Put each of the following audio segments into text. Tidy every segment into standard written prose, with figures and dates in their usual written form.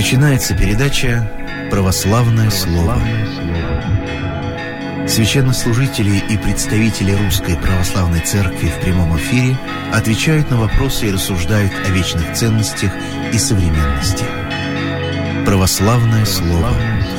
Начинается передача «Православное слово». Священнослужители и представители Русской Православной Церкви в прямом эфире отвечают на вопросы и рассуждают о вечных ценностях и современности. «Православное слово».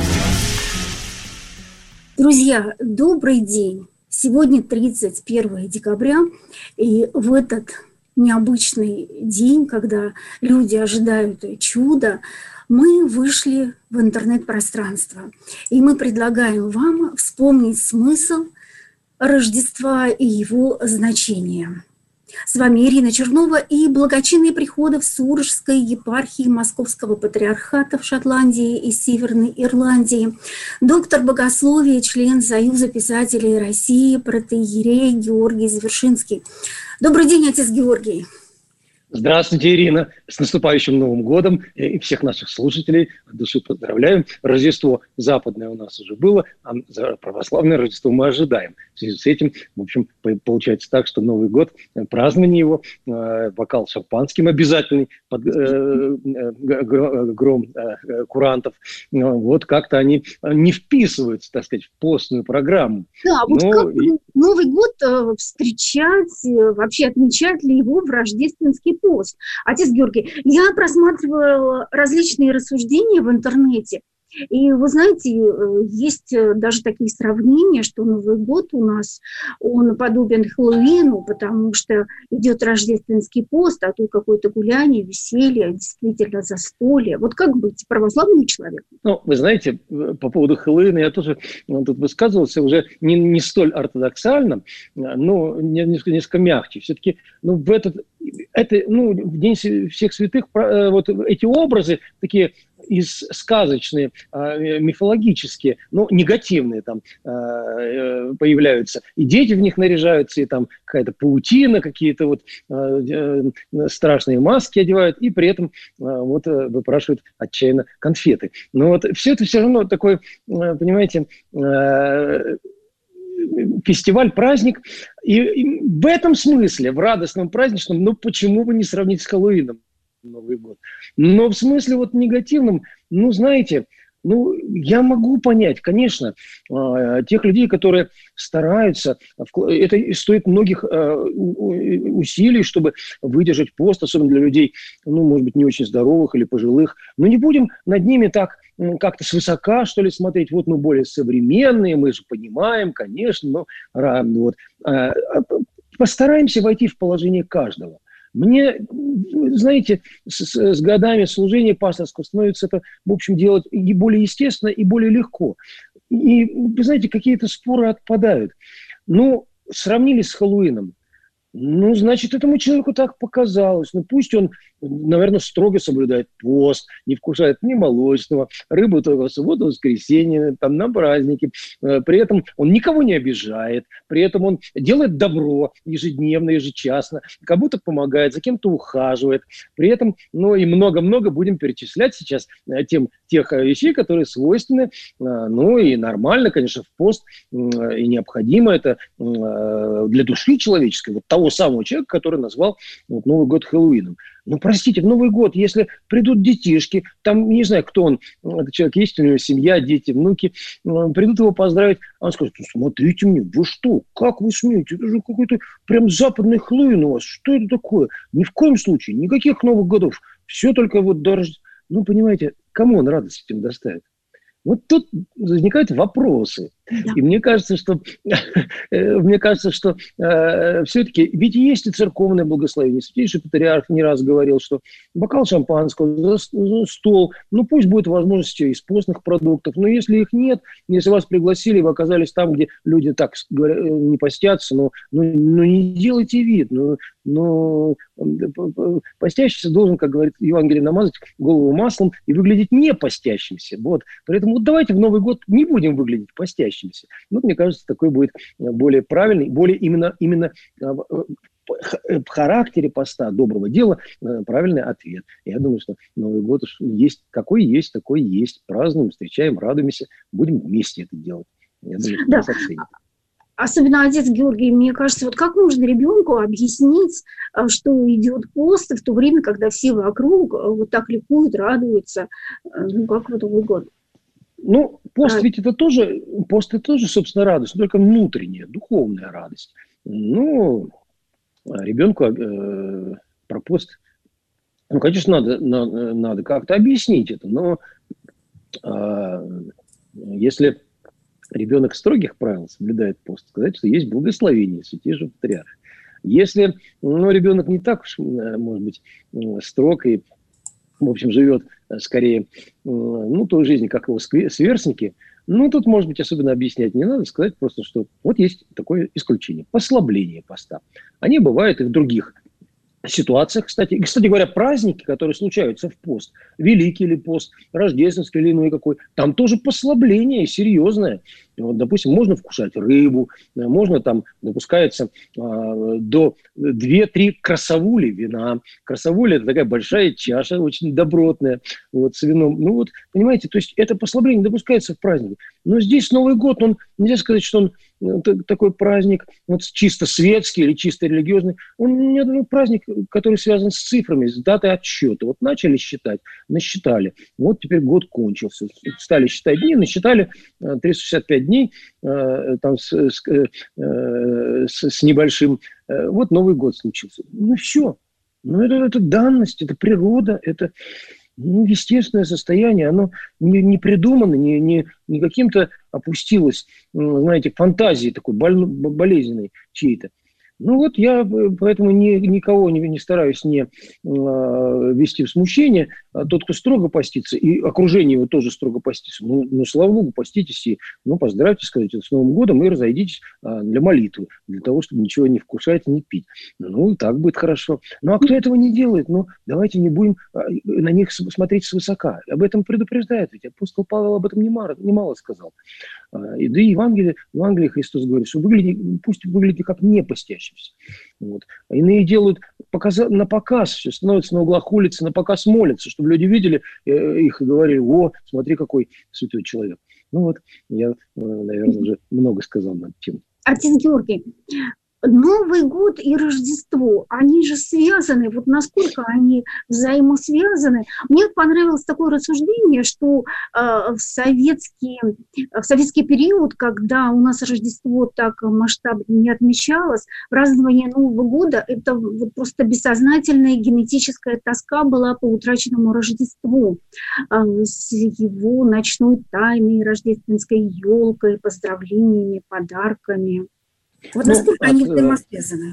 Друзья, добрый день! Сегодня 31 декабря, и в этот необычный день, когда люди ожидают чуда, мы вышли в интернет-пространство, и мы предлагаем вам вспомнить смысл Рождества и его значение. С вами Ирина Чернова и благочинные приходы в Сурожской епархии Московского патриархата в Шотландии и Северной Ирландии, доктор богословия, член Союза писателей России, протоиерей Георгий Завершинский. Добрый день, отец Георгий. Здравствуйте, Ирина. С наступающим Новым годом и всех наших слушателей от души поздравляем. Рождество западное у нас уже было, а православное Рождество мы ожидаем. В связи с этим, в общем, получается так, что Новый год, празднование его, бокал шампанским обязательный под гром курантов, вот как-то они не вписываются, так сказать, в постную программу. Да, вот как Новый год встречать, вообще отмечать ли его в рождественский пост? Отец Георгий, я просматривала различные рассуждения в интернете, и вы знаете, есть даже такие сравнения, что Новый год у нас, он подобен Хэллоуину, потому что идет рождественский пост, а тут какое-то гуляние, веселье, действительно застолье. Вот как быть православным человеком? Ну, вы знаете, по поводу Хэллоуина я тоже тут высказывался уже не столь ортодоксально, но несколько мягче. Все-таки в в День всех святых вот эти образы такие сказочные, мифологические, негативные там появляются. И дети в них наряжаются, и там какая-то паутина, какие-то вот страшные маски одевают, и при этом выпрашивают отчаянно конфеты. Но вот все это все равно такой, понимаете, фестиваль, праздник. И в этом смысле, в радостном, праздничном, почему бы не сравнить с Хэллоуином Новый год? Но в смысле негативном, знаете, я могу понять, конечно, тех людей, которые стараются, это стоит многих усилий, чтобы выдержать пост, особенно для людей, может быть, не очень здоровых или пожилых. Но не будем над ними так как-то свысока, что ли, смотреть. Вот мы более современные, мы же понимаем, конечно, но постараемся войти в положение каждого. Мне, знаете, с годами служения пасторского становится это, в общем, делать и более естественно, и более легко. И, вы знаете, какие-то споры отпадают. Сравнили с Хэллоуином. Значит, этому человеку так показалось. Пусть он, наверное, строго соблюдает пост, не вкушает ни молочного, рыбу только в субботу, воскресенье, там, на праздники. При этом он никого не обижает, при этом он делает добро ежедневно, ежечасно, кому-то помогает, за кем-то ухаживает. При этом, и много-много будем перечислять сейчас тех вещей, которые свойственны, и нормально, конечно, в пост, и необходимо это для души человеческой, того самого человека, который назвал Новый год Хэллоуином. Простите, в Новый год, если придут детишки, там, не знаю, кто он, этот человек, есть у него семья, дети, внуки, придут его поздравить, а он скажет: смотрите мне, вы что, как вы смеете, это же какой-то прям западный Хэллоуин у вас, что это такое? Ни в коем случае, никаких Новых годов, все только даже, понимаете, кому он радость этим доставит? Вот тут возникают вопросы. Да. И мне кажется, что все-таки, ведь есть и церковное благословение. Святейший патриарх не раз говорил, что бокал шампанского, стол, пусть будет возможность из постных продуктов, но если их нет, если вас пригласили, вы оказались там, где люди так не постятся, не делайте вид, постящийся должен, как говорит Евангелие, намазать голову маслом и выглядеть не постящимся. Вот. Поэтому давайте в Новый год не будем выглядеть постящимся. Мне кажется, такой будет более правильный, более именно в характере поста, доброго дела, правильный ответ. Я думаю, что Новый год есть, какой есть, такой есть. Празднуем, встречаем, радуемся, будем вместе это делать. Я думаю, что нас оценят. Особенно отец Георгий, мне кажется, вот как можно ребенку объяснить, что идет пост в то время, когда все вокруг вот так ликуют, радуются, ну, как в Новый год. Ну, пост ведь это тоже, собственно, радость, но только внутренняя, духовная радость. Ну, ребенку про пост, ну, конечно, надо как-то объяснить это, но если ребенок строгих правил соблюдает пост, сказать, что есть благословение святейшего патриарха. Если ребенок не так уж, может быть, строг и, в общем, живет скорее той жизнью, как его сверстники, тут, может быть, особенно объяснять не надо, сказать просто, что вот есть такое исключение, послабление поста. Они бывают и в других ситуациях, кстати. И, кстати говоря, праздники, которые случаются в пост, Великий или пост, Рождественский или иной какой, там тоже послабление серьезное. Вот, допустим, можно вкушать рыбу, можно там, допускается до 2-3 красавули вина. Красавуля – это такая большая чаша, очень добротная, вот, с вином. Ну вот, понимаете, то есть это послабление допускается в празднике. Но здесь Новый год, нельзя сказать, что он такой праздник вот, чисто светский или чисто религиозный. Он праздник, который связан с цифрами, с датой отсчета. Вот начали считать, насчитали. Вот теперь год кончился. Стали считать дни, насчитали 365 дней там, с небольшим. Вот Новый год случился. Ну все. Это данность, это природа, это естественное состояние. Оно не придумано, не каким-то опустилось, знаете, фантазии такой болезненной чьей-то. Ну вот я поэтому никого не стараюсь не ввести в смущение. А тот, кто строго постится, и окружение его тоже строго постится, слава Богу, поститесь и поздравьте, скажите, с Новым годом и разойдитесь для молитвы, для того, чтобы ничего не вкушать, не пить. Так будет хорошо. Ну, а кто этого не делает? Давайте не будем на них смотреть свысока. Об этом предупреждает, ведь апостол Павел об этом немало сказал. Да и в Евангелии Христос говорит, что пусть выглядите как не постящимся. Вот. А иные делают на показ, все становятся на углах улицы, на показ молятся, чтобы люди видели их и говорили: о, смотри, какой святой человек. Я, наверное, уже много сказал на эту тему. Отец Георгий, Новый год и Рождество, они же связаны, вот насколько они взаимосвязаны. Мне понравилось такое рассуждение, что в советский период, когда у нас Рождество так масштабно не отмечалось, празднование Нового года – это вот просто бессознательная генетическая тоска была по утраченному Рождеству с его ночной тайной, рождественской елкой, поздравлениями, подарками. Вот насколько они взаимосвязаны?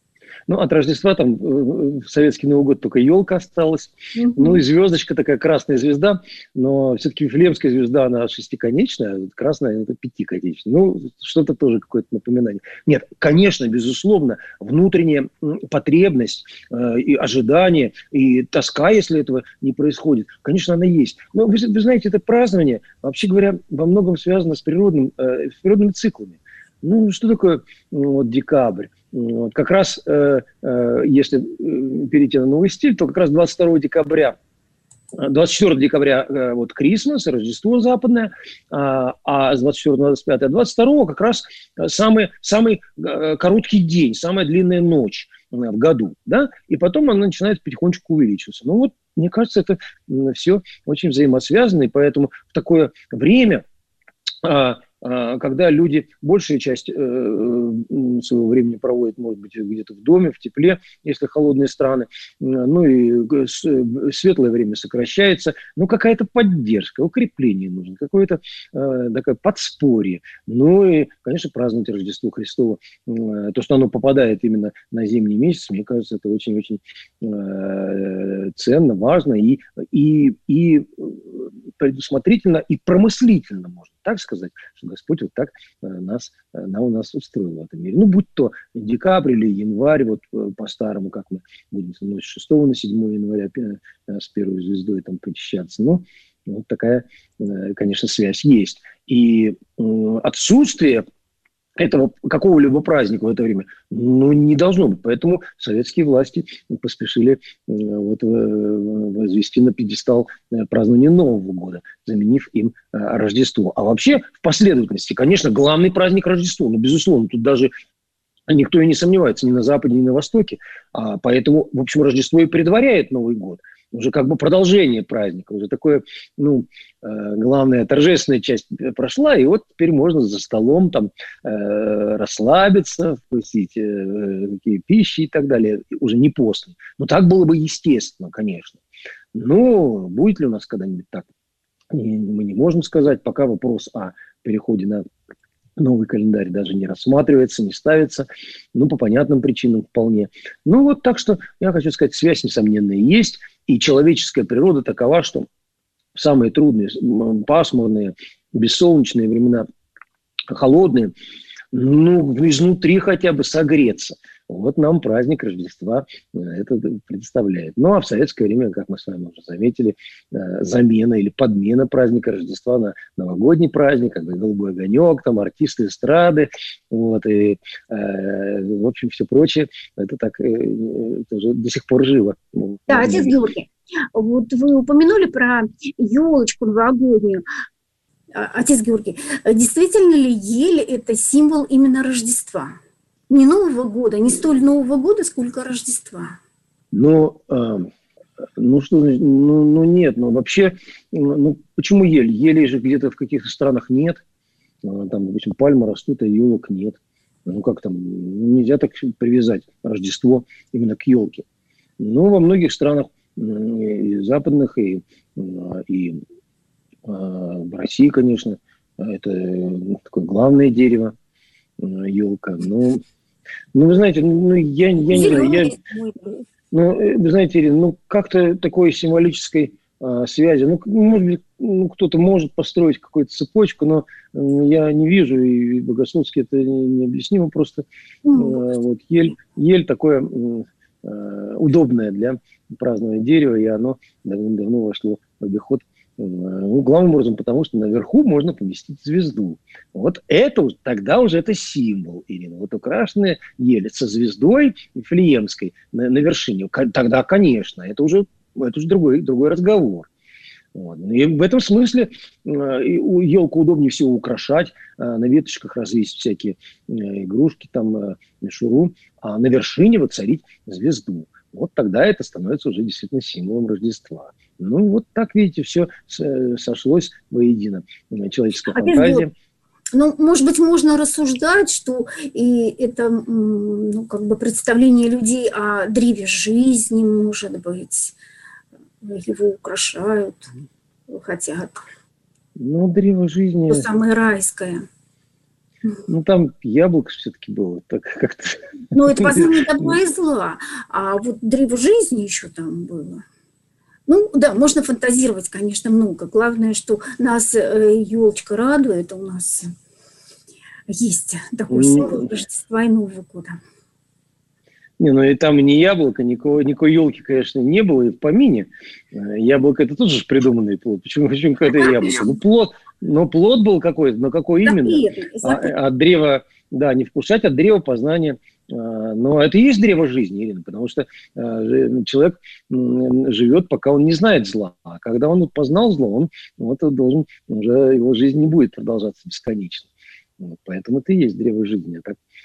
От Рождества там в советский Новый год только елка осталась. И звездочка такая, красная звезда. Но все-таки Вифлеемская звезда, она шестиконечная, а красная – это пятиконечная. Что-то тоже какое-то напоминание. Нет, конечно, безусловно, внутренняя потребность и ожидание, и тоска, если этого не происходит, конечно, она есть. Но вы знаете, это празднование, вообще говоря, во многом связано с природными циклами. Что такое декабрь? Как раз, если перейти на новый стиль, то как раз 24 декабря Крисмас, Рождество западное, а с 24 на 25, а 22 как раз самый короткий день, самая длинная ночь в году, да? И потом она начинает потихонечку увеличиваться. Мне кажется, это все очень взаимосвязано, и поэтому в такое время, когда люди большую часть своего времени проводят, может быть, где-то в доме, в тепле, если холодные страны, и светлое время сокращается, какая-то поддержка, укрепление нужно, какое-то такое подспорье. И, конечно, праздновать Рождество Христово, то, что оно попадает именно на зимний месяц, мне кажется, это очень-очень ценно, важно и предусмотрительно, и промыслительно, можно так сказать, что Господь вот так нас устроил в этом мире. Будь то декабрь или январь, по-старому, как мы будем с 6 на 7 января с первой звездой там причащаться. Такая, конечно, связь есть. И отсутствие этого какого-либо праздника в это время, ну, не должно быть. Поэтому советские власти поспешили возвести на пьедестал празднование Нового года, заменив им Рождество. А вообще, в последовательности, конечно, главный праздник Рождество. Ну, безусловно, тут даже никто и не сомневается ни на Западе, ни на Востоке. Поэтому, в общем, Рождество и предваряет Новый год. Уже как бы продолжение праздника, уже такое, главная торжественная часть прошла, и вот теперь можно за столом там расслабиться, вкусить какие пищи и так далее, уже не постно. Но так было бы естественно, конечно. Но будет ли у нас когда-нибудь так? Мы не можем сказать, пока вопрос о переходе на новый календарь даже не рассматривается, не ставится, по понятным причинам вполне. Вот так что я хочу сказать, связь, несомненно, есть, и человеческая природа такова, что в самые трудные, пасмурные, бессолнечные времена, холодные, изнутри хотя бы согреться. Вот нам праздник Рождества это представляет. А в советское время, как мы с вами уже заметили, замена или подмена праздника Рождества на новогодний праздник, как бы «Голубой огонек», там артисты эстрады, и, в общем, все прочее, это так это уже до сих пор живо. Да, отец Георгий, вот вы упомянули про елочку новогоднюю. Отец Георгий, действительно ли ель – это символ именно Рождества? Не Нового года, не столь Нового года, сколько Рождества. Нет, вообще, почему ель? Елей же где-то в каких-то странах нет. Там, допустим, пальмы растут, а елок нет. Как там, нельзя так привязать Рождество именно к елке. Во многих странах, и западных, и в России, конечно, это такое главное дерево, елка. Вы знаете, я не знаю, вы знаете, Ирина, как-то такой символической связи, может быть, кто-то может построить какую-то цепочку, но я не вижу, и богословски это необъяснимо просто. Ель такое удобное для празднования дерева, и оно давно вошло в обиход. Главным образом, потому что наверху можно поместить звезду. Вот это тогда уже это символ, Ирина. Вот украшенная ель со звездой Вифлеемской на вершине. Тогда, конечно, это уже другой разговор. И в этом смысле елку удобнее всего украшать, на веточках развесить всякие игрушки, мишуру, а на вершине воцарить звезду. Вот тогда это становится уже действительно символом Рождества. Вот так, видите, все сошлось воедино. Человеческая фантазия. Может быть, можно рассуждать, что и это представление людей о древе жизни, может быть, его украшают, хотят. Древо жизни... То самое райское. Там яблоко все-таки было. Так как-то... это познание добра и зла. А вот древо жизни еще там было. Да, можно фантазировать, конечно, много. Главное, что нас елочка радует, у нас есть такой символ Рождества и Нового года. И там не яблоко, никакой елки, конечно, не было и в помине. Яблоко – это тоже придуманный плод. Почему какое-то яблоко? Плод был какой-то, но какой именно? От древа, не вкушать, от древа познания. Но это и есть древо жизни, Ирина, потому что человек живет, пока он не знает зла. А когда он познал зло, он должен, уже его жизнь не будет продолжаться бесконечно. Поэтому это и есть древо жизни.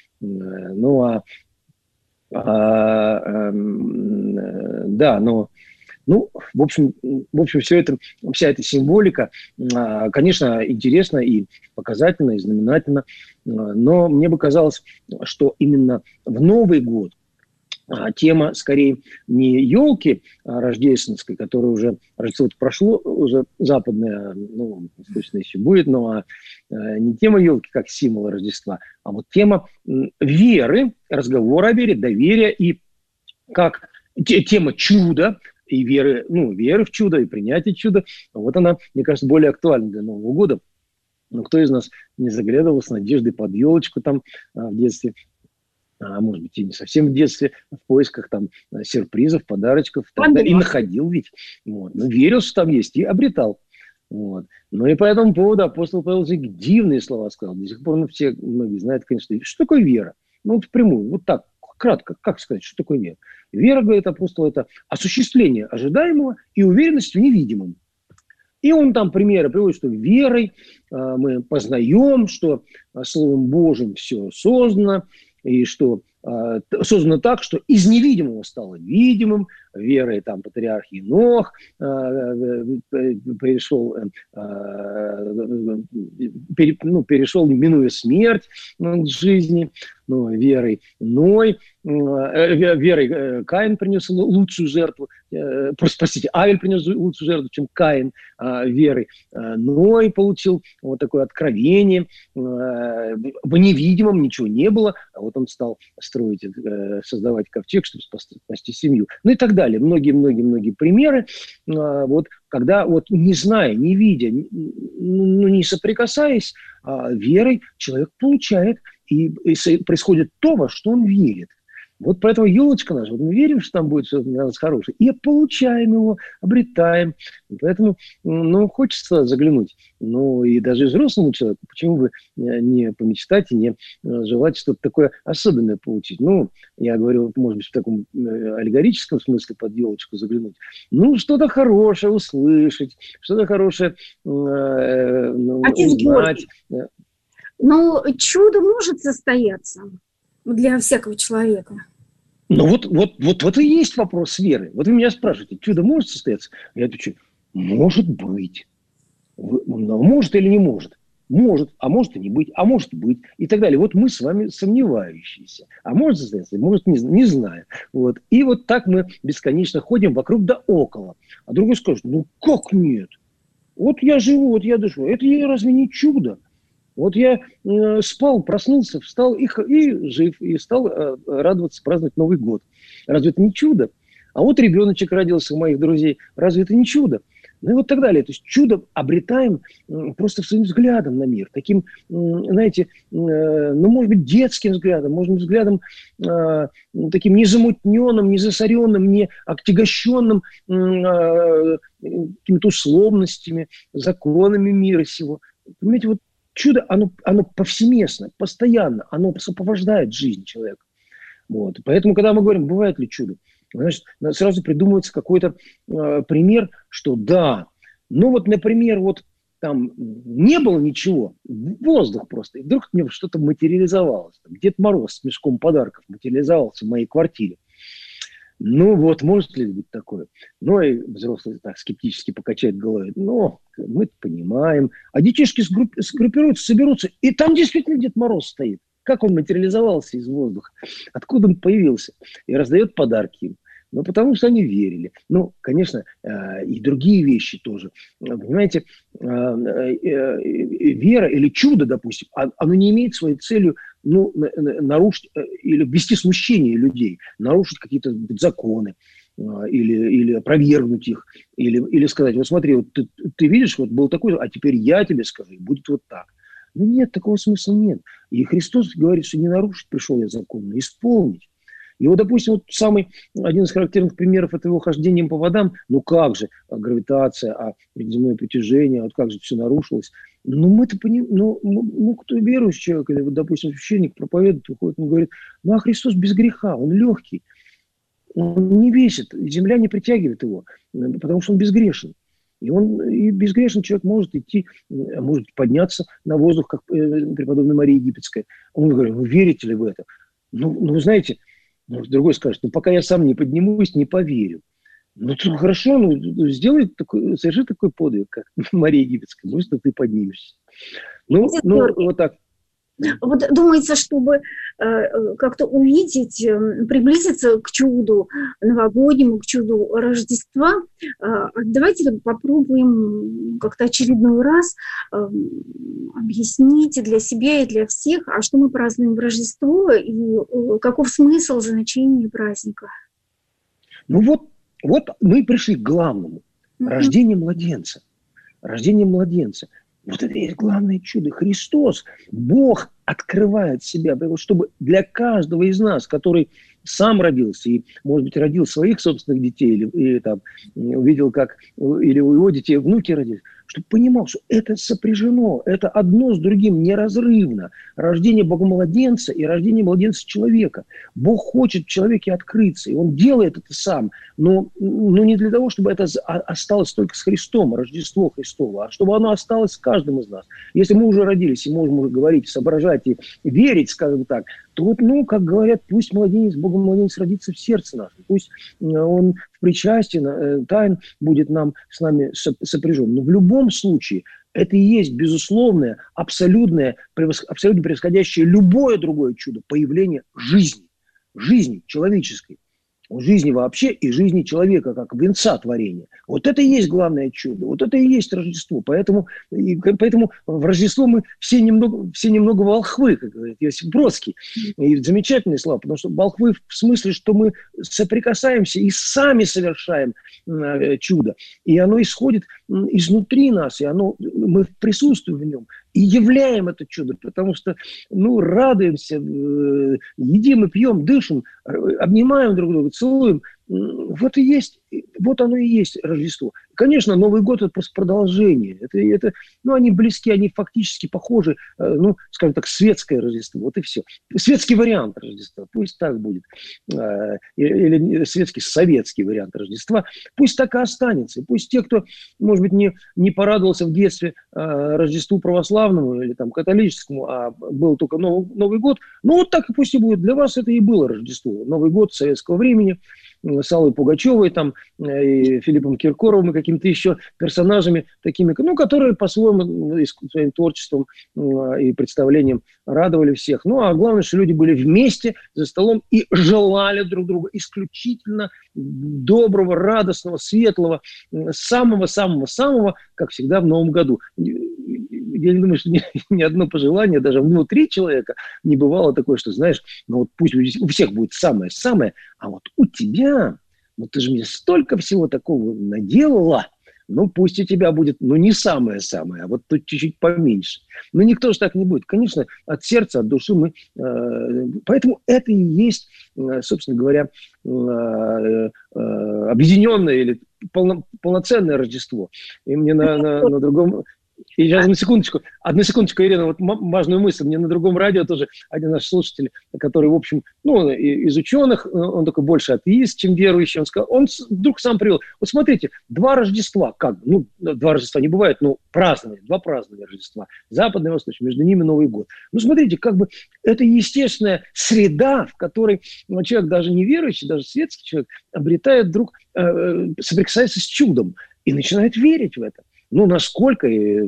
В общем, вся эта символика, конечно, интересна и показательна, и знаменательна, но мне бы казалось, что именно в Новый год тема скорее не елки рождественской, которая уже Рождество прошло, уже западная, точно еще будет, но не тема елки как символа Рождества, а вот тема веры, разговора о вере, доверия и как тема чуда, и веры в чудо, и принятие чуда. Вот она, мне кажется, более актуальна для Нового года. Кто из нас не заглядывал с надеждой под елочку в детстве, а может быть и не совсем в детстве, в поисках сюрпризов, подарочков, и находил ведь. Верил, что там есть, и обретал. Вот. Ну и по этому поводу апостол Павел дивные слова сказал. До сих пор многие знают, конечно, что такое вера. Ну вот впрямую, вот так, кратко, как сказать, что такое вера? Вера, говорит апостол, это осуществление ожидаемого и уверенность в невидимом. И он там примеры приводит, что верой мы познаем, что Словом Божьим все создано, и что создано так, что из невидимого стало видимым. Верой там патриарх Енох перешел, минуя смерть к жизни. Верой Ной, верой Каин принес лучшую жертву, Авель принес лучшую жертву, чем Каин, верой Ной получил вот такое откровение, в невидимом ничего не было, а вот он стал строить, создавать ковчег, чтобы спасти семью, ну и так далее, многие примеры, вот, когда вот не зная, не видя, не соприкасаясь, верой человек получает, и происходит то, во что он верит. Вот поэтому елочка наша, вот мы верим, что там будет что-то для нас хорошее, и получаем его, обретаем. Поэтому, хочется заглянуть. И даже взрослому человеку, почему бы не помечтать и не желать что-то такое особенное получить. Я говорю, может быть, в таком аллегорическом смысле под елочку заглянуть. что-то хорошее услышать, что-то хорошее узнать. Но чудо может состояться для всякого человека. Вот и есть вопрос веры. Вот вы меня спрашиваете, чудо может состояться? Я отвечаю, может быть. Может или не может? Может, а может и не быть, а может быть, и так далее. Вот мы с вами сомневающиеся. А может состояться, может не знаю. Вот. И вот так мы бесконечно ходим вокруг да около. А другой скажет, как нет? Вот я живу, вот я дышу. Это разве не чудо? Вот я спал, проснулся, встал и жив, и стал радоваться, праздновать Новый год. Разве это не чудо? А вот ребеночек родился у моих друзей. Разве это не чудо? И вот так далее. То есть чудо обретаем просто своим взглядом на мир. Таким, знаете, может быть, детским взглядом, может быть, взглядом таким незамутненным, не засоренным, не отягощенным какими-то условностями, законами мира сего. Понимаете, вот чудо, оно повсеместно, постоянно, оно сопровождает жизнь человека. Вот. Поэтому, когда мы говорим, бывает ли чудо, значит, сразу придумывается какой-то пример, что да, например, там не было ничего, воздух просто, и вдруг мне что-то материализовалось. Дед Мороз с мешком подарков материализовался в моей квартире. Может ли быть такое? И взрослые так скептически покачают головой. Мы понимаем. А детишки сгруппируются, соберутся, и там действительно Дед Мороз стоит. Как он материализовался из воздуха? Откуда он появился? И раздает подарки им. Потому что они верили. Конечно, и другие вещи тоже. Понимаете, вера или чудо, допустим, оно не имеет своей целью нарушить или ввести смущение людей, нарушить какие-то законы или опровергнуть их, или сказать, вот смотри, вот ты видишь, вот был такой, а теперь я тебе скажу, будет вот так. Нет, такого смысла нет. И Христос говорит, что не нарушить пришел я закон, но исполнить. И вот, допустим, один из характерных примеров – это его хождением по водам. Как же гравитация, предземное притяжение, как же все нарушилось. Мы-то понимаем, кто верующий человек, или, допустим, священник проповедует, выходит, он говорит, а Христос без греха, он легкий, он не весит, земля не притягивает его, потому что он безгрешен. И безгрешный человек может идти, может подняться на воздух, как преподобная Мария Египетская. Он говорит, вы верите ли в это? Вы знаете, другой скажет, пока я сам не поднимусь, не поверю. Хорошо, соверши такой подвиг, как Мария Египетская, может, ты поднимешься. Вот так. Вот думается, чтобы как-то увидеть, приблизиться к чуду новогоднему, к чуду Рождества, давайте попробуем как-то очередной раз объяснить для себя и для всех, а что мы празднуем в Рождество и каков смысл, значение праздника. Вот мы пришли к главному. Рождение младенца. Рождение младенца. Вот это и есть главное чудо. Христос, Бог открывает себя, чтобы для каждого из нас, который сам родился и, может быть, родил своих собственных детей, или увидел, как или у его детей внуки родились, чтобы понимал, что это сопряжено, это одно с другим неразрывно. Рождение Бога-младенца и рождение младенца человека. Бог хочет в человеке открыться, и Он делает это сам, но не для того, чтобы это осталось только с Христом, Рождество Христово, а чтобы оно осталось с каждым из нас. Если мы уже родились и можем уже говорить, соображать и верить, скажем так, то вот, как говорят, пусть младенец, Бога-младенец родится в сердце нашем, пусть он в причастии тайн будет с нами сопряжен. Но в любом случае это и есть безусловное, абсолютно превосходящее любое другое чудо появление жизни человеческой. Жизни вообще и жизни человека, как венца творения. Вот это и есть главное чудо, вот это и есть Рождество. Поэтому в Рождество мы все немного волхвы, как говорит Иосиф Бродский. И замечательные слова, потому что волхвы в смысле, что мы соприкасаемся и сами совершаем чудо. И оно исходит изнутри нас, и мы присутствуем в нем. И являем это чудо, потому что, радуемся, едим и пьем, дышим, обнимаем друг друга, целуем. Вот оно и есть Рождество. Конечно, Новый год – это просто продолжение. Они близки, они фактически похожи, скажем так, светское Рождество. Вот и все. Светский вариант Рождества, пусть так будет. Или светский, советский вариант Рождества. Пусть так и останется. Пусть те, кто, может быть, не порадовался в детстве Рождеству православному или там католическому, а был только Новый год, вот так и пусть и будет. Для вас это и было Рождество. Новый год советского времени, с Аллой Пугачевой, и Филиппом Киркоровым, и какими-то еще персонажами такими, которые по-своему своим творчеством и представлением радовали всех. А главное, что люди были вместе за столом и желали друг друга исключительно доброго, радостного, светлого, самого-самого-самого, как всегда в Новом году. Я не думаю, что ни одно пожелание даже внутри человека не бывало такое, что, знаешь, пусть у всех будет самое-самое, а вот у тебя, ты же мне столько всего такого наделала, пусть у тебя будет, не самое-самое, а вот тут чуть-чуть поменьше. Никто же так не будет. Конечно, от сердца, от души мы... Поэтому это и есть, собственно говоря, объединенное или полноценное Рождество. И мне на другом... И сейчас одну секундочку, Ирина, важную мысль. Мне на другом радио тоже один наш слушатель, который, в общем, из ученых, он только больше атеист, чем верующий, он вдруг сам привел. Вот смотрите, два Рождества, два Рождества не бывает, праздновали, два праздновали Рождества, западное и восточное, между ними Новый год. Смотрите, это естественная среда, в которой человек, даже не верующий, даже светский человек, обретает вдруг, соприкасается с чудом и начинает верить в это. Насколько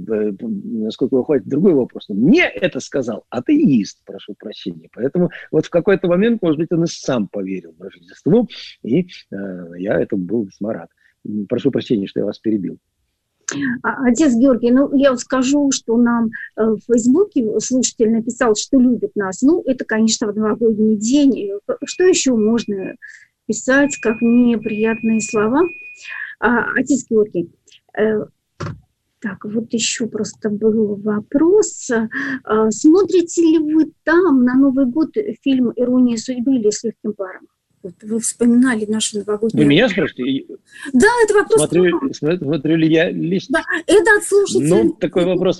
хватит, другой вопрос. Но мне это сказал атеист, прошу прощения. Поэтому в какой-то момент, может быть, он и сам поверил в Рождество, и я этому был весьма рад. Прошу прощения, что я вас перебил. Отец Георгий, я скажу, что нам в Фейсбуке слушатель написал, что любит нас. Это, конечно, в новогодний день. Что еще можно писать, как неприятные слова? Отец Георгий, так, вот еще просто был вопрос. Смотрите ли вы там на Новый год фильм «Ирония судьбы» или «С легким паром»? Вы вспоминали нашу новогоднюю... Вы меня спрашиваете? Да, это вопрос... Смотрю ли я лично? Да, это от слушателя. Такой вопрос.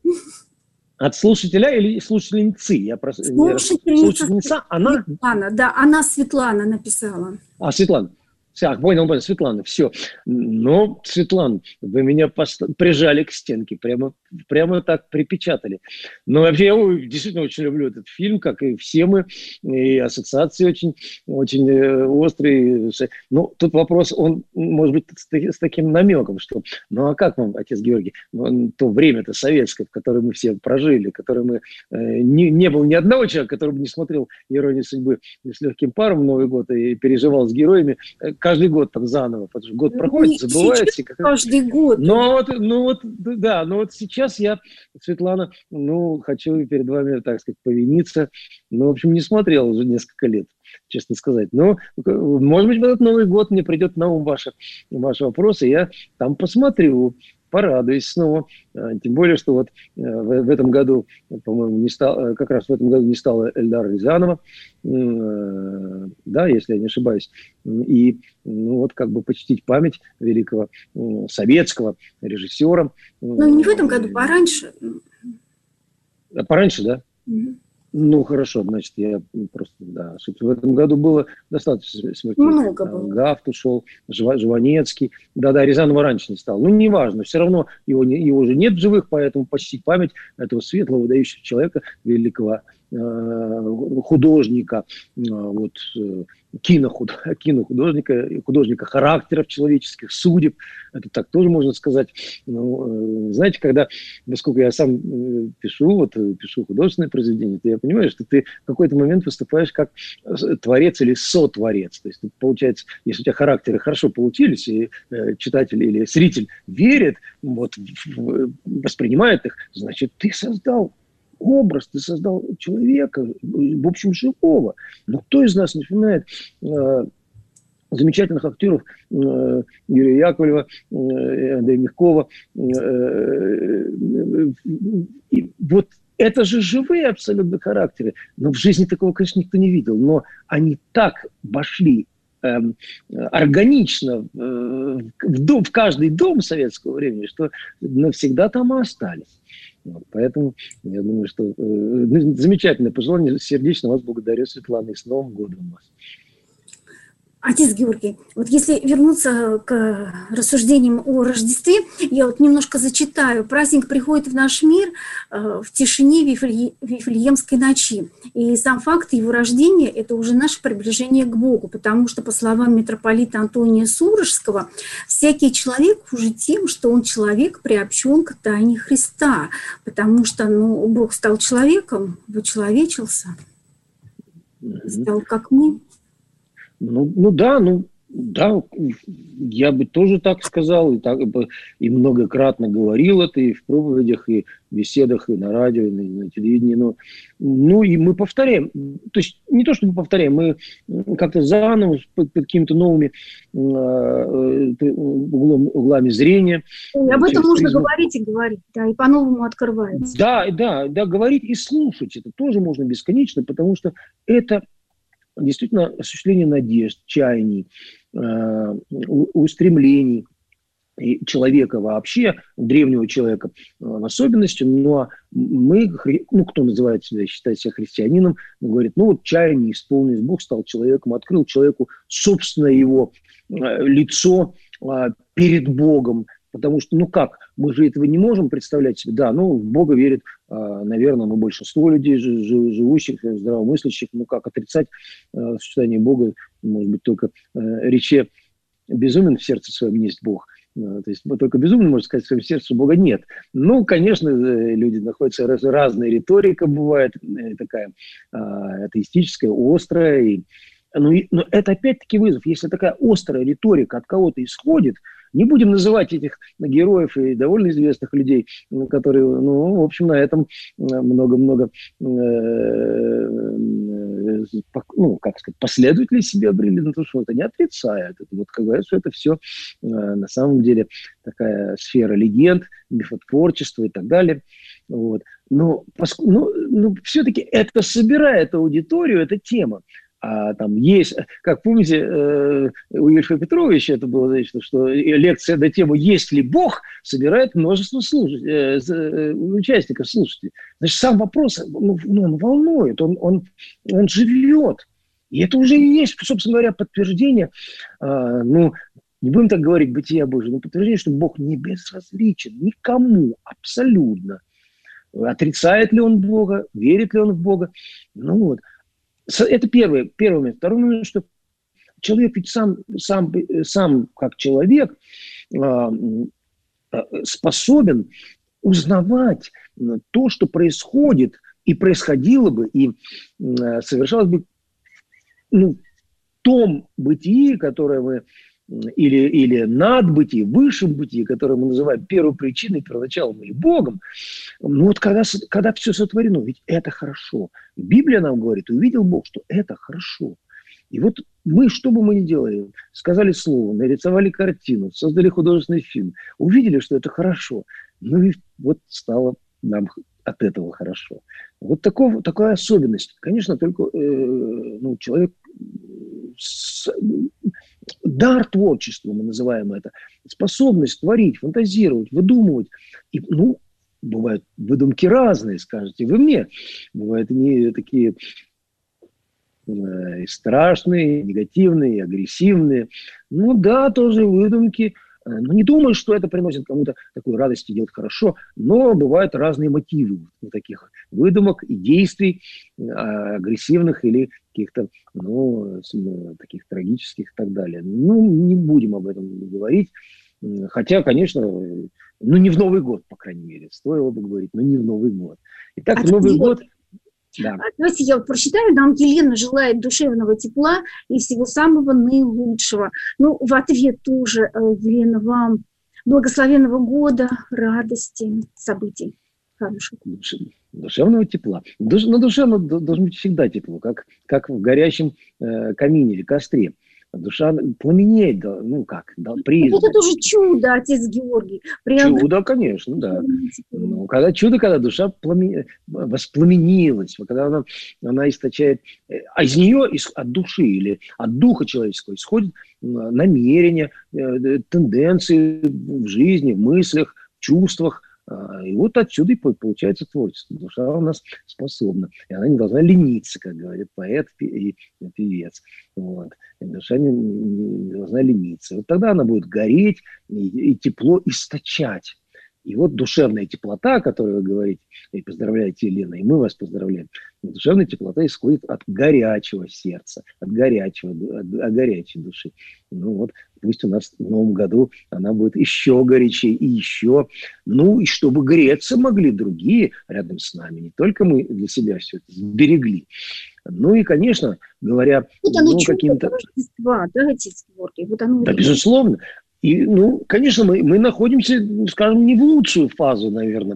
От слушателя или слушательницы? Слушательница, она? Светлана, да, Светлана написала. Светлана. Понял, Светлана, все. Светлана, вы меня прижали к стенке, прямо так припечатали. Вообще, я действительно очень люблю этот фильм, как и все мы, и ассоциации очень, очень острые. Тут вопрос, он может быть с таким намеком, что, а как вам, отец Георгий, то время-то советское, в которое мы все прожили, в которое мы, не было ни одного человека, который бы не смотрел «Иронию судьбы» с легким паром в Новый год и переживал с героями, каждый год там заново, потому что год проходит, забывается. Каждый год. Сейчас я, Светлана, хочу перед вами, так сказать, повиниться. В общем, не смотрел уже несколько лет, честно сказать. Может быть, в этот Новый год мне придет на ум ваши вопросы, я там посмотрю. порадуюсь снова. Тем более, что вот в этом году, по-моему, как раз в этом году не стало Эльдара Рязанова, да, если я не ошибаюсь. И вот как бы почтить память великого советского режиссера. Ну, не в этом году, пораньше. Пораньше, да? Угу. Ну, хорошо, значит, я просто, да, в этом году было достаточно смертей. Много было. Гафт ушел, Жванецкий. Да, Рязанова раньше не стало. Ну, неважно, все равно его уже нет в живых, поэтому почтить память этого светлого, выдающегося человека, великого художника, вот, кинохудожника, художника характеров человеческих, судеб. Это так тоже можно сказать. Ну, знаете, поскольку я сам пишу художественное произведение, то я понимаю, что ты в какой-то момент выступаешь как творец или сотворец. То есть, получается, если у тебя характеры хорошо получились, и читатель или зритель верит, вот, воспринимает их, значит, ты создал образ, ты создал человека, в общем, живого. Но кто из нас не вспоминает замечательных актеров Юрия Яковлева, Андрея Мягкова? И вот это же живые абсолютно характеры. Но в жизни такого, конечно, никто не видел. Но они так вошли органично в каждый дом советского времени, что навсегда там и остались. Вот, поэтому я думаю, что замечательное пожелание. Сердечно вас благодарю, Светлана, и с Новым годом вас. Отец Георгий, вот если вернуться к рассуждениям о Рождестве, я вот немножко зачитаю. Праздник приходит в наш мир в тишине Вифлеемской ночи. И сам факт его рождения – это уже наше приближение к Богу, потому что, по словам митрополита Антония Сурожского, всякий человек уже тем, что он человек, приобщен к тайне Христа, потому что Бог стал человеком, вочеловечился, стал как мы. Да, я бы тоже так сказал, и многократно говорил это и в проповедях, и в беседах, и на радио, и на телевидении. И мы повторяем. То есть не то, что мы повторяем, мы как-то заново под какими-то новыми углами зрения. И об этом нужно говорить и говорить, да, и по-новому открывается. Да, говорить и слушать. Это тоже можно бесконечно, потому что это действительно осуществление надежд, чаяний, устремлений и человека вообще, древнего человека в особенности. Но мы, кто называет себя, считает себя христианином, говорит, чаяние исполнилось, Бог стал человеком, открыл человеку собственное его лицо перед Богом. Потому что, мы же этого не можем представлять себе. Да, в Бога верит, наверное, большинство людей, живущих, здравомыслящих. Как отрицать существование Бога? Может быть, только рече безумен в сердце своем есть Бог. То есть только безумный может сказать в своем сердце, Бога нет. Конечно, люди находятся, разная риторика бывает, такая атеистическая, острая. Но это опять-таки вызов. Если такая острая риторика от кого-то исходит, не будем называть этих героев и довольно известных людей, которые, в общем, на этом много-много, последователей себе обрели, но то, что это не отрицает. Это как говорится, это все на самом деле такая сфера легенд, мифотворчества и так далее. Вот. Но все-таки это собирает аудиторию, эта тема. А там есть, как помните, у Ильфа Петровича это было, значит, что лекция на тему «Есть ли Бог?» собирает множество участников, слушателей. Значит, сам вопрос, он волнует, он живет. И это уже и есть, собственно говоря, подтверждение, не будем так говорить «бытия Божия», но подтверждение, что Бог не безразличен никому абсолютно. Отрицает ли он Бога, верит ли он в Бога. Это первый момент. Второй момент, что человек ведь сам как человек способен узнавать то, что происходит и происходило бы, и совершалось бы в том бытии, которое мы или надбытие, высшем бытии, которое мы называем первопричиной, первоначалом или Богом, когда все сотворено, ведь это хорошо. Библия нам говорит, увидел Бог, что это хорошо. И вот мы, что бы мы ни делали, сказали слово, нарисовали картину, создали художественный фильм, увидели, что это хорошо, ну и вот стало нам от этого хорошо. Вот такая особенность. Конечно, только человек дар творчества, мы называем это, способность творить, фантазировать, выдумывать. И, бывают выдумки разные, скажете вы мне. Бывают они такие страшные, негативные, агрессивные. Тоже выдумки. Не думаю, что это приносит кому-то такую радость и делать хорошо, но бывают разные мотивы у таких выдумок и действий агрессивных или каких-то, таких трагических и так далее. Не будем об этом говорить. Хотя, конечно, не в Новый год, по крайней мере, стоило бы говорить, но не в Новый год. Итак, в Новый год... Да. Давайте я прочитаю. Нам Елена желает душевного тепла и всего самого наилучшего. В ответ тоже, Елена, вам благословенного года, радости, событий хороших. Душевного тепла. На душе должно быть всегда тепло, как в горящем камине или костре. Душа пламенеет, призвана. Это тоже чудо, отец Георгий. Чудо, конечно, да. Когда душа воспламенилась, когда она источает, а из нее, от души или от духа человеческого исходят намерения, тенденции в жизни, в мыслях, в чувствах. И вот отсюда и получается творчество. Душа у нас способна. И она не должна лениться, как говорит поэт и певец. И душа не должна лениться. Вот тогда она будет гореть и тепло источать. И вот душевная теплота, о которой вы говорите, и поздравляете, Елена, и мы вас поздравляем. Душевная теплота исходит от горячего сердца, от горячей души. Пусть у нас в новом году она будет еще горячее и еще. И чтобы греться могли другие рядом с нами. Не только мы для себя все это сберегли. И, конечно, говоря... каким-то... Рождества, да, отец Георгий? Да, безусловно. И, конечно, мы находимся, скажем, не в лучшую фазу, наверное,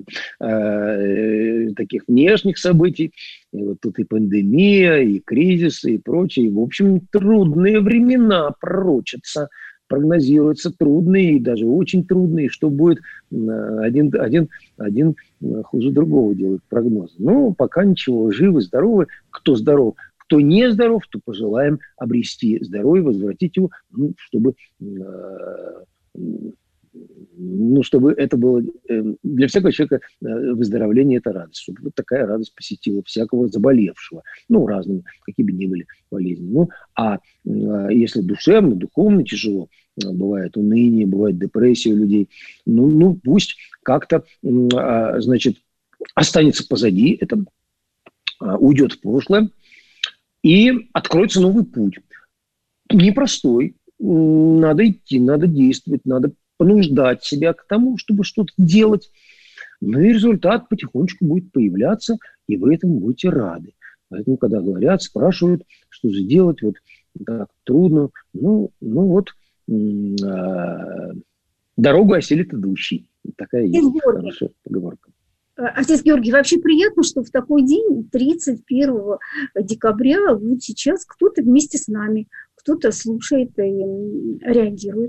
таких внешних событий. И вот тут и пандемия, и кризисы, и прочее. И, в общем, трудные времена пророчатся, прогнозируются трудные и даже очень трудные. Что будет, один хуже другого делает прогнозы. Пока ничего, живы, здоровы. Кто здоров? Кто не здоров, то пожелаем обрести здоровье, возвратить его, чтобы это было для всякого человека выздоровление – это радость, чтобы вот такая радость посетила всякого заболевшего, разными, какие бы ни были болезни. А если душевно, духовно тяжело, бывает уныние, бывает депрессия у людей, пусть как-то, останется позади это, уйдет в прошлое, и откроется новый путь. Непростой. Надо идти, надо действовать, надо понуждать себя к тому, чтобы что-то делать. И результат потихонечку будет появляться, и вы этому будете рады. Поэтому, когда говорят, спрашивают, что же делать, так трудно, дорогу осилит идущий. Такая есть хорошая поговорка. Отец Георгий, вообще приятно, что в такой день, 31 декабря, вот сейчас кто-то вместе с нами, кто-то слушает и реагирует.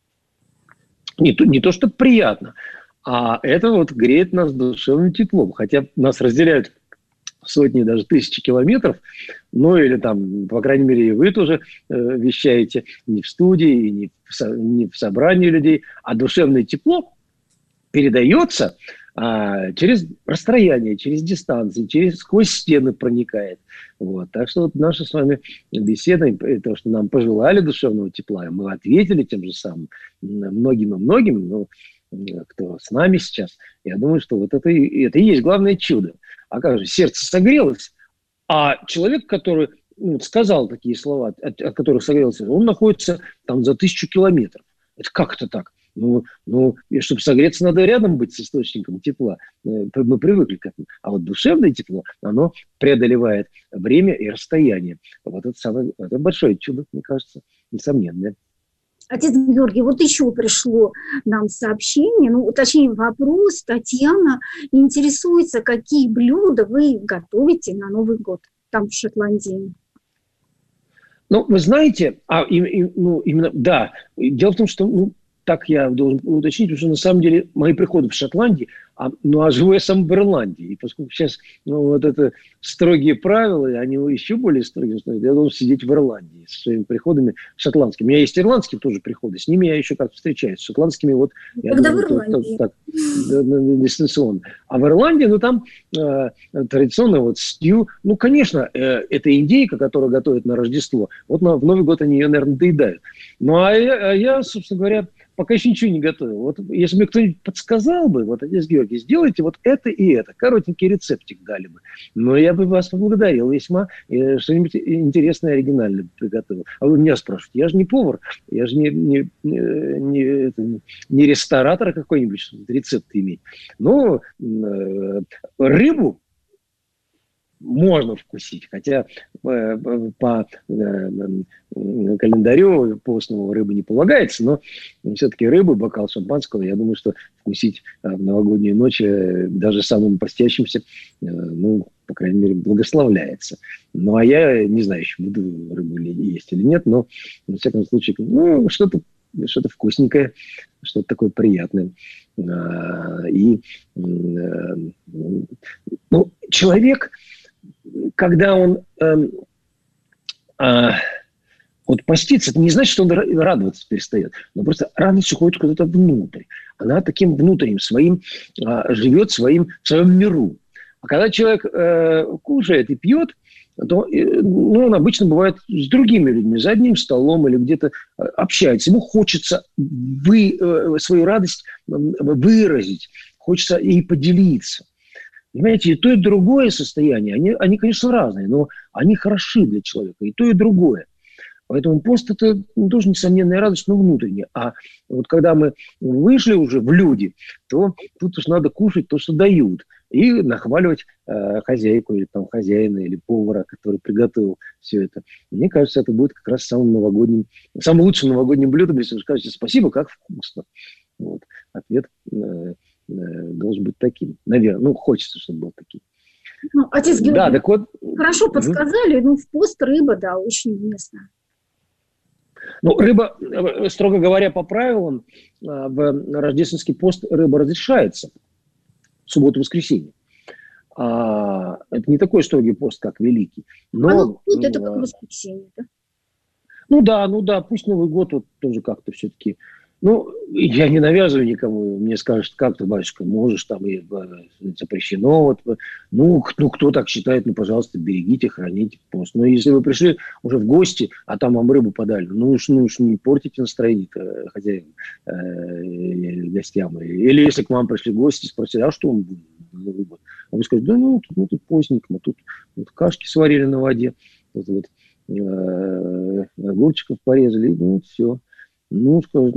Не то, что приятно, а это греет нас душевным теплом. Хотя нас разделяют сотни, даже тысячи километров, или там, по крайней мере, и вы тоже вещаете не в студии, и не в собрании людей, а душевное тепло передается через расстояние, через дистанции, сквозь стены проникает. Так что наша с вами беседа, и то, что нам пожелали душевного тепла, мы ответили тем же самым многим и многим, кто с нами сейчас. Я думаю, что это и есть главное чудо. А как же, сердце согрелось, а человек, который сказал такие слова, от которых согрелся, он находится там за 1000 километров. Это как это так? И чтобы согреться, надо рядом быть с источником тепла. Мы привыкли к этому. А душевное тепло, оно преодолевает время и расстояние. Это большое чудо, мне кажется, несомненное. Отец Георгий, еще пришло нам сообщение, точнее вопрос. Татьяна интересуется, какие блюда вы готовите на Новый год там в Шотландии. Ну, вы знаете, именно, да, дело в том, что, так я должен уточнить, потому что на самом деле мои приходы в Шотландии, а живу я сам в Ирландии. И поскольку сейчас вот это строгие правила, они еще более строгие, я должен сидеть в Ирландии со своими приходами шотландскими. У меня есть ирландские тоже приходы, с ними я еще как встречаюсь. С шотландскими вот... Когда в Ирландии? Так, дистанционно. А в Ирландии, там традиционно вот стью, конечно, это индейка, которую готовят на Рождество. Вот в Новый год они ее, наверное, доедают. Я, собственно говоря, пока еще ничего не готовил. Вот если бы кто-нибудь подсказал бы, вот, отец Георгий, сделайте вот это и это, коротенький рецептик дали бы. Но я бы вас поблагодарил весьма, что-нибудь интересное, оригинальное приготовил. А вы меня спрашиваете, я же не повар, я же не ресторатор какой-нибудь, чтобы рецепт иметь. Но рыбу можно вкусить, хотя по календарю постному рыбы не полагается, но все-таки рыбы, бокал шампанского, я думаю, что вкусить в новогоднюю ночь даже самым постящимся, по крайней мере, благословляется. А я не знаю, еще буду рыбу есть или нет, но, во всяком случае, что-то вкусненькое, что-то такое приятное. И человек, когда он постится, это не значит, что он радоваться перестает, но просто радость уходит куда-то внутрь. Она таким внутренним своим живет в своем миру. А когда человек кушает и пьет, то он обычно бывает с другими людьми, за одним столом или где-то общается. Ему хочется свою радость выразить, хочется ей поделиться. Понимаете, и то, и другое состояние, они, конечно, разные, но они хороши для человека, и то, и другое. Поэтому пост – это тоже несомненная радость, но внутренняя. А вот когда мы вышли уже в люди, то тут уж надо кушать то, что дают, и нахваливать хозяйку или хозяина, или повара, который приготовил все это. Мне кажется, это будет как раз самым лучшим новогодним блюдом, если вы скажете «спасибо, как вкусно». Вот. Ответ должен быть таким. Наверное, хочется, чтобы был таким. Отец Георгий, да, так вот, хорошо подсказали, в пост рыба, да, очень уместно. Рыба, строго говоря, по правилам, в рождественский пост рыба разрешается в субботу-воскресенье. Это не такой строгий пост, как Великий. Но, это как воскресенье, да? Да, пусть Новый год тоже как-то все-таки... я не навязываю никому. Мне скажут, как ты, батюшка, можешь, и запрещено. Кто так считает, пожалуйста, берегите, храните пост. Но если вы пришли уже в гости, а там вам рыбу подали, уж не портите настроение хозяевам, гостям. Или если к вам пришли гости, спросили, а что он будет на Новый год? А вы скажете, тут постненько, мы тут кашки сварили на воде, тут огурчиков порезали, все. Скажут,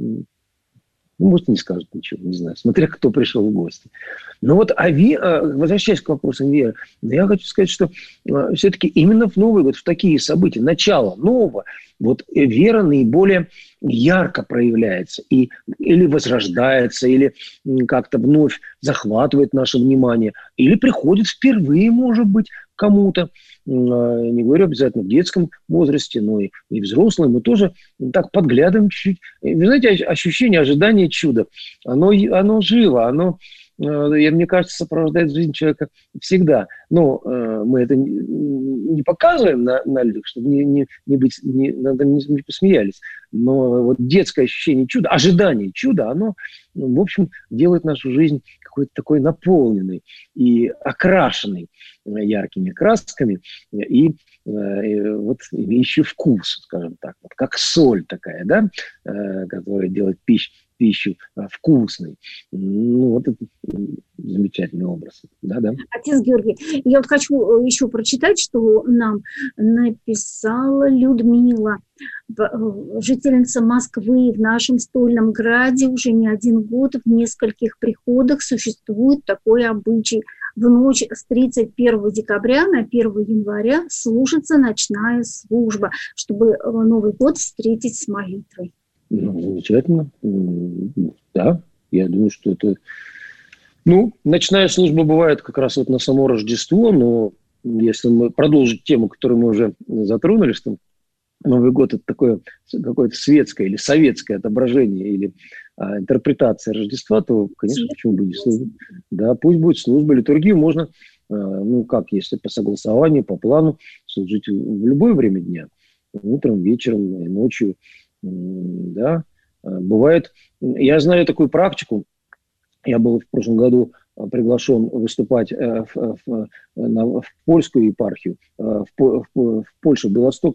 может, не скажут ничего, не знаю, смотря кто пришел в гости. Возвращаясь к вопросам веры, я хочу сказать, что все-таки именно в Новый год, в такие события, начало нового, вера наиболее ярко проявляется или возрождается, или как-то вновь захватывает наше внимание, или приходит впервые, может быть, кому-то. Не говорю обязательно в детском возрасте, но и взрослым. Мы тоже так подглядываем чуть-чуть. Вы знаете, ощущение ожидания чуда, оно живо, мне кажется, сопровождает жизнь человека всегда. Но мы это не показываем на людях, чтобы не посмеялись. Но детское ощущение чуда, ожидание чуда, оно, в общем, делает нашу жизнь какой-то такой наполненной и окрашенной яркими красками и имеющий вкус, скажем так, как соль такая, да, которая делает пищу вкусной. Это замечательный образ. Да. Отец Георгий, я хочу еще прочитать, что нам написала Людмила, жительница Москвы. В нашем Стольном Граде уже не один год в нескольких приходах существует такой обычай. В ночь с 31 декабря на 1 января служится ночная служба, чтобы Новый год встретить с молитвой. Замечательно. Да, я думаю, что это... ночная служба бывает как раз на само Рождество, но если мы продолжим тему, которую мы уже затронули, что Новый год – это такое какое-то светское или советское отображение или интерпретация Рождества, то, конечно, почему бы не служба? Да, пусть будет служба. Литургию можно, если по согласованию, по плану, служить в любое время дня. Утром, вечером, ночью. Да. Бывает, я знаю такую практику. Я был в прошлом году приглашен выступать в польскую епархию, в Польшу, Белосток,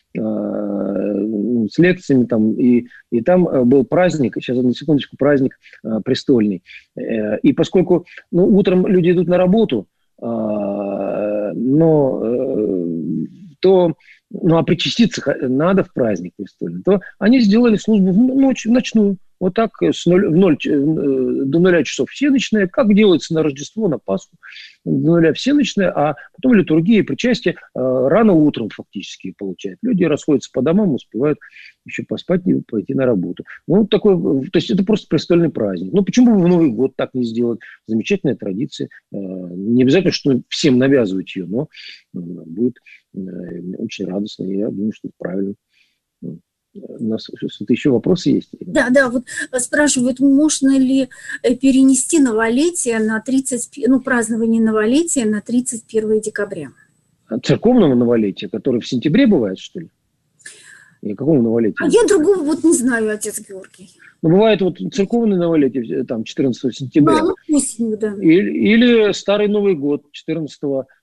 с лекциями там, и там был праздник, сейчас на секундочку, праздник престольный. И поскольку утром люди идут на работу, а причаститься надо в праздник престольный, то они сделали службу в ночную. Вот так до 0 часов всеночная, как делается на Рождество, на Пасху, до 0 всеночная, а потом литургия и причастие рано утром фактически получают. Люди расходятся по домам, успевают еще поспать и пойти на работу. То есть это просто престольный праздник. Почему бы в Новый год так не сделать? Замечательная традиция. Не обязательно, что всем навязывать ее, но будет очень радостно. Я думаю, что это правильно. У нас что-то еще вопросы есть? Да, вот спрашивают, можно ли перенести новолетие на празднование новолетия на 31 декабря? Церковного новолетия, которое в сентябре бывает, что ли? И какого новолетия? Я другого не знаю, отец Георгий. Бывает церковное новолетие, там, 14 сентября. Осенью, да. Или Старый Новый год, 14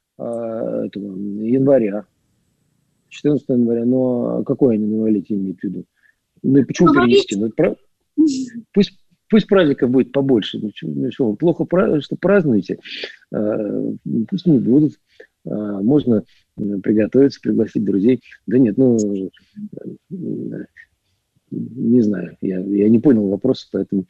января. 14 января, но какое они новолетие имеют в виду? И почему перенести? Пусть праздников будет побольше. Плохо, что празднуете. Пусть не будут. Можно приготовиться, пригласить друзей. Да нет, не знаю. Я не понял вопроса, поэтому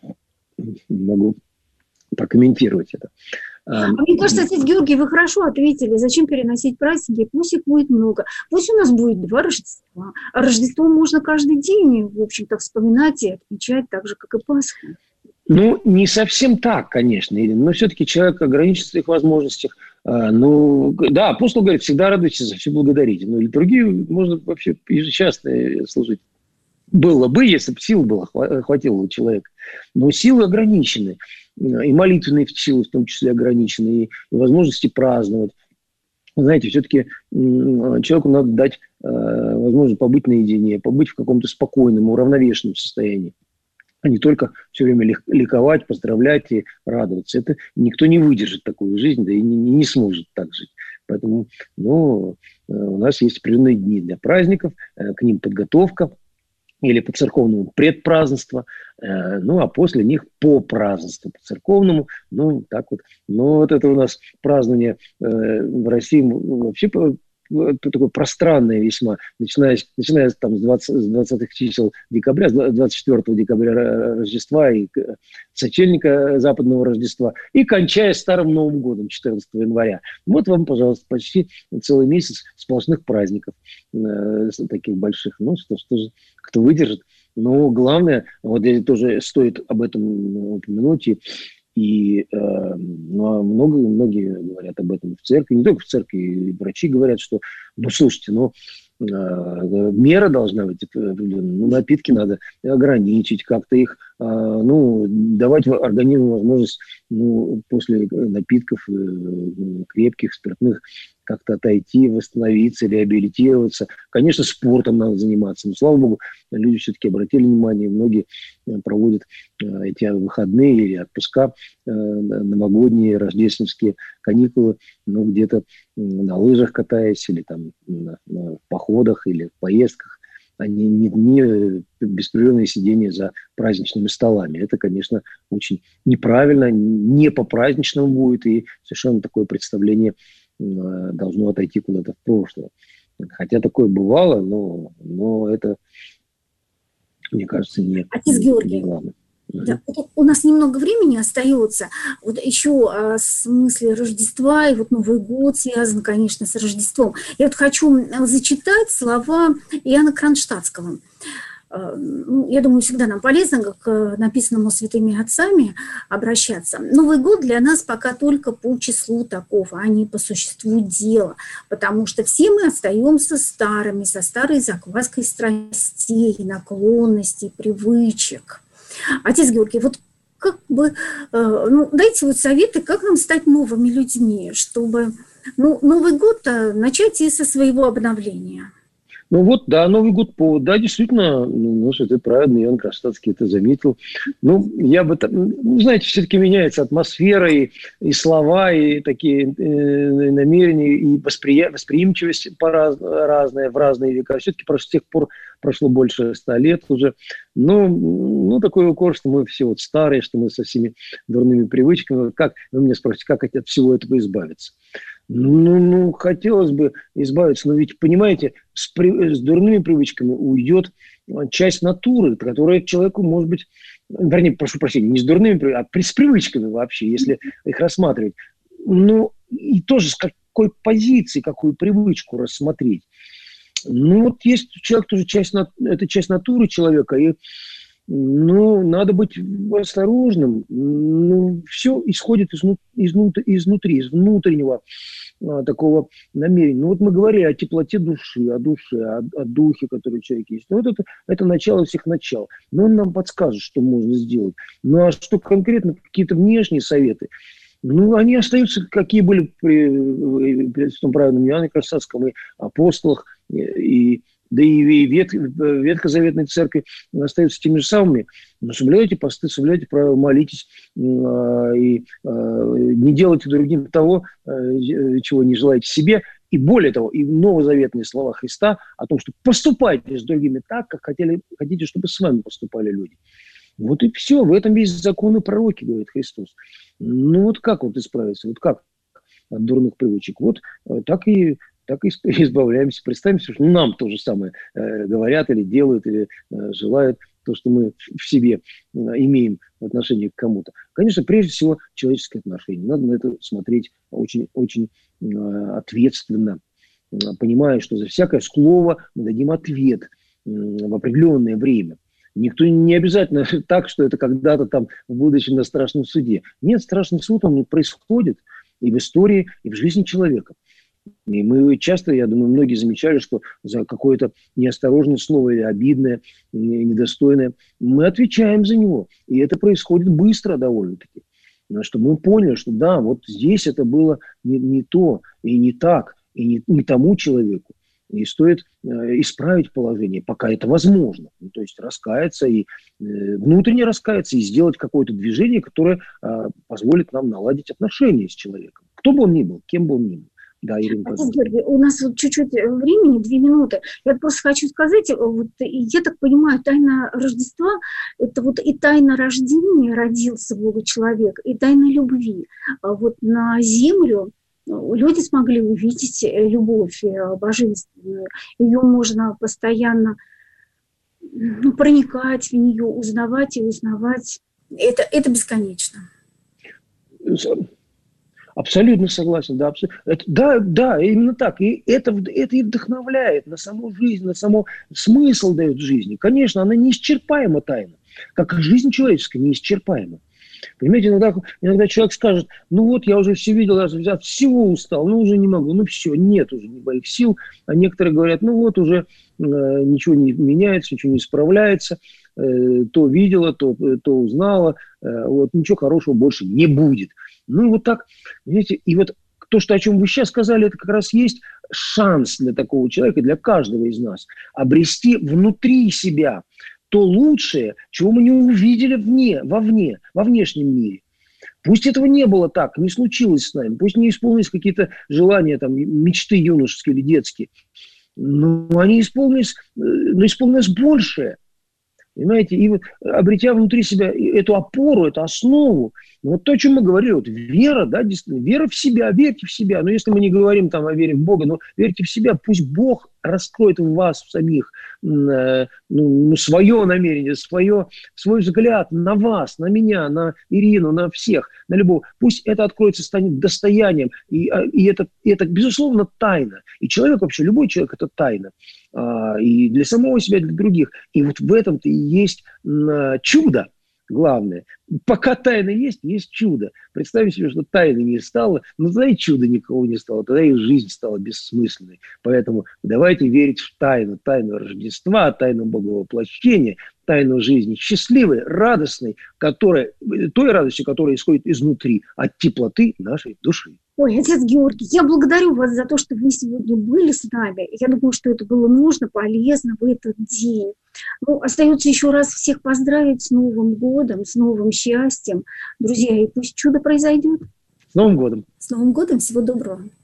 не могу прокомментировать это. Мне кажется, отец Георгий, вы хорошо ответили. Зачем переносить праздники? Пусть их будет много. Пусть у нас будет 2 Рождества. А Рождество можно каждый день, в общем-то, вспоминать и отмечать так же, как и Пасху. Не совсем так, конечно, Ирина, но все-таки человек ограничен в своих возможностях. Да, апостол говорит, всегда радуйтесь, за все благодарите. Но литургию можно вообще ежечасно служить. Было бы, если бы сил хватило у человека. Но силы ограничены. И молитвенные силы в том числе ограничены, и возможности праздновать. Знаете, все-таки человеку надо дать возможность побыть наедине, побыть в каком-то спокойном, уравновешенном состоянии, а не только все время ликовать, поздравлять и радоваться. Это никто не выдержит такую жизнь, да и не сможет так жить. Поэтому у нас есть определенные дни для праздников, к ним подготовка, или по церковному предпразднество, а после них по празднеству, по церковному, так вот. Но вот это у нас празднование в России вообще такое пространное весьма, начиная там с 20-х чисел декабря, с 24 декабря Рождества и сочельника западного Рождества, и кончая Старым Новым годом, 14 января. Вот вам, пожалуйста, почти целый месяц сплошных праздников таких больших. Что же, кто выдержит. Но главное, вот здесь тоже стоит об этом упомянуть, и многие говорят об этом в церкви, не только в церкви, и врачи говорят, что, слушайте, мера должна быть, напитки надо ограничить, как-то их, давать организму возможность, после напитков крепких, спиртных, как-то отойти, восстановиться, реабилитироваться. Конечно, спортом надо заниматься, но, слава богу, люди все-таки обратили внимание, многие проводят эти выходные или отпуска, новогодние, рождественские каникулы, где-то на лыжах катаясь, или там на походах, или в поездках, а не беспрерывное сидение за праздничными столами. Это, конечно, очень неправильно, не по-праздничному будет, и совершенно такое представление должно отойти куда-то в прошлое. Хотя такое бывало, но это, мне кажется, не главное. Да, у нас немного времени остается. Вот еще о смысле Рождества, и Новый год связан, конечно, с Рождеством. Я хочу зачитать слова Иоанна Кронштадтского. я думаю, всегда нам полезно к написанному святыми отцами обращаться. Новый год для нас пока только по числу таков, а не по существу дела, потому что все мы остаемся старыми, со старой закваской страстей, наклонностей, привычек. Отец Георгий, вот как бы, дайте вот советы, как нам стать новыми людьми, чтобы Новый год начать и со своего обновления. Новый год повод. Да, действительно, это правильно, Иоанн Кронштадтский это заметил. Я бы, знаете, все-таки меняется атмосфера, и слова, и такие намерения, и восприимчивость разная в разные века. Все-таки с тех пор прошло больше 100 лет уже. Такой укор, что мы все старые, что мы со всеми дурными привычками. Как, вы меня спросите, как от всего этого избавиться? Хотелось бы избавиться, но ведь, понимаете, с дурными привычками уйдет часть натуры, которая человеку, может быть, прошу прощения, не с дурными привычками, а с привычками вообще, если их рассматривать. И тоже с какой позиции, какую привычку рассмотреть. Есть человек тоже это часть натуры человека, и надо быть осторожным. Все исходит изнутри, из внутреннего такого намерения. Мы говорили о теплоте души, о духе, который у человека есть. Это начало всех начал. Но он нам подскажет, что можно сделать. А что конкретно, какие-то внешние советы, они остаются, какие были при том праведном Иоанне Кронштадтском и апостолах, да и ветхозаветной церкви остаются теми же самыми. Но соблюдайте посты, соблюдайте правила, молитесь и не делайте другим того, чего не желаете себе. И более того, и новозаветные слова Христа о том, что поступайте с другими так, как хотите, чтобы с вами поступали люди. И все, в этом есть законы пророки, говорит Христос. Как исправиться? Как от дурных привычек? Так и избавляемся. Представимся, что нам то же самое говорят или делают, или желают то, что мы в себе имеем в отношении к кому-то. Конечно, прежде всего, человеческое отношение. Надо на это смотреть очень ответственно, понимая, что за всякое слово мы дадим ответ в определенное время. Никто не обязательно так, что это когда-то там в будущем на страшном суде. Нет, страшный суд, он происходит и в истории, и в жизни человека. И мы часто, я думаю, многие замечали, что за какое-то неосторожное слово или обидное, недостойное, мы отвечаем за него. И это происходит быстро довольно-таки. Чтобы мы поняли, что да, здесь это было не то, и не так, и не тому человеку. И стоит исправить положение, пока это возможно. То есть раскаяться и внутренне раскаяться, и сделать какое-то движение, которое позволит нам наладить отношения с человеком. Кто бы он ни был, кем бы он ни был. Да, Ирина, Георгий, у нас чуть-чуть времени, 2 минуты. Я просто хочу сказать, я так понимаю, тайна Рождества – это и тайна рождения, родился Бога человек, и тайна любви. На землю люди смогли увидеть любовь божественную. Ее можно постоянно проникать в нее, узнавать и узнавать. Это бесконечно. Абсолютно согласен, да, да, именно так. И это и вдохновляет на саму жизнь, на саму смысл дает жизни. Конечно, она неисчерпаема тайна, как жизнь человеческая неисчерпаема. Понимаете, иногда человек скажет, я уже все видел, я от всего устал, уже не могу, все, нет уже моих сил. А некоторые говорят, уже ничего не меняется, ничего не исправляется, то видела, то узнала, ничего хорошего больше не будет. Так, знаете, и то, о чем вы сейчас сказали, это как раз есть шанс для такого человека, для каждого из нас, обрести внутри себя то лучшее, чего мы не увидели вовне, во внешнем мире. Пусть этого не было так, не случилось с нами, пусть не исполнились какие-то желания, мечты юношеские или детские, но они исполнились большее. Понимаете, и обретя внутри себя эту опору, эту основу, то, о чем мы говорили, вера, действительно, вера в себя, верьте в себя. Но если мы не говорим о вере в Бога, но верьте в себя, пусть Бог раскроет в вас самих свое намерение, свой взгляд на вас, на меня, на Ирину, на всех, на любого. Пусть это откроется, станет достоянием. И это, безусловно, тайна. И человек вообще, любой человек – это тайна. И для самого себя, и для других. И вот в этом-то и есть чудо. Главное, пока тайна есть чудо. Представим себе, что тайны не стало, но тогда и чуда никого не стало, тогда и жизнь стала бессмысленной. Поэтому давайте верить в тайну Рождества, тайну Боговоплощения, тайну жизни счастливой, радостной, той радостью, которая исходит изнутри, от теплоты нашей души. Ой, отец Георгий, я благодарю вас за то, что вы сегодня были с нами. Я думаю, что это было нужно, полезно в этот день. Остается еще раз всех поздравить с Новым годом, с новым счастьем. Друзья, и пусть чудо произойдет. С Новым годом! С Новым годом! Всего доброго!